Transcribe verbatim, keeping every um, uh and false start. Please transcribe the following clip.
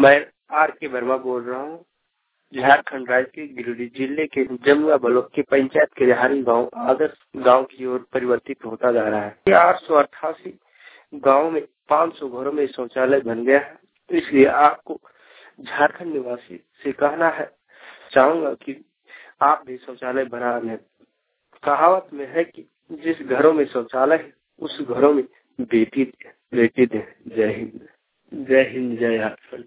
मैं आर के वर्मा बोल रहा हूँ। झारखंड राज्य के गिरिडीह जिले के जमुआ ब्लॉक के पंचायत के रिहारी गांव आदर्श गांव की ओर परिवर्तित होता जा रहा है। आठ सौ अट्ठासी गाँव में पाँच सौ घरों में शौचालय बन गया है। इसलिए आपको झारखंड निवासी से कहना है चाहूंगा कि आप भी शौचालय बना लें। कहावत में है कि जिस घरों में शौचालय है उस घरों में बेटी बेटी दे। जय हिंद, जय हिंद, जय झारखंड।